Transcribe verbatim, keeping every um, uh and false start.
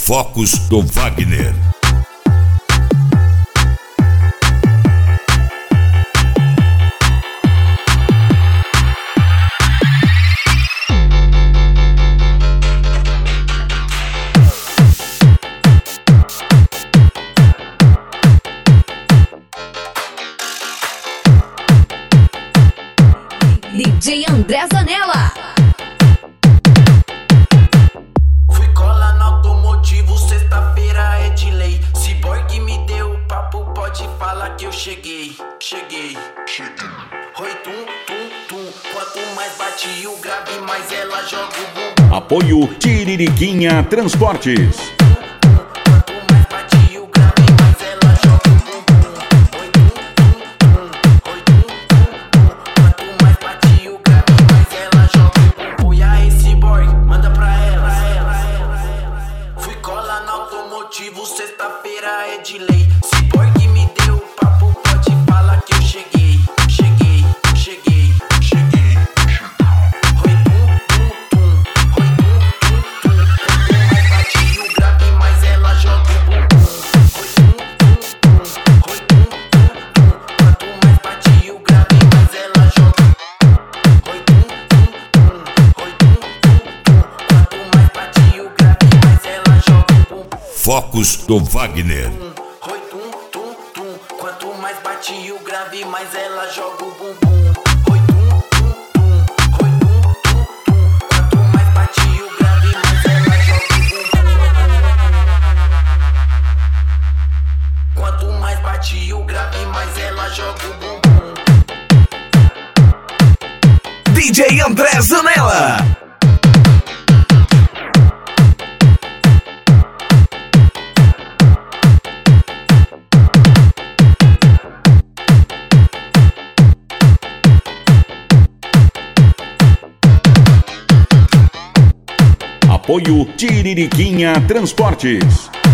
Focos do Wagner. D J André Zanella. Fui cola no automotivo, sexta-feira é de lei. Cyborg me deu o papo, pode falar que eu cheguei. Cheguei, cheguei. Oi, tum, tum, tum. Quanto mais bate o grave, mais ela joga o bumbum. Apoio Tiririquinha Transportes. Sexta-feira é de lei. Cyborg me deu o papo, pode falar que eu cheguei. Cheguei, cheguei, cheguei. Oi, tum, tum, tum. Oi, tum, tum, tum. Quanto mais bate o grave, mais ela joga o bumbum. Oi, tum, tum, tum. Oi, tum, tum, tum. Quanto mais bate o grave, mais ela joga. Oi, tum, tum, tum. Oi, tum, tum, tum. Quanto mais bate o grave, mais ela joga o bumbum. Focos do Wagner. Oi, tum, tum, tum. Quanto mais bate o grave, mais ela joga o bumbum. Oi, tum, tum, tum. Oi, tum, tum, tum. Quanto mais bate o grave, mais ela joga o bumbum. Quanto mais bate o grave, mais ela joga o bumbum. D J André Zanella. Apoio Tiririquinha Transportes.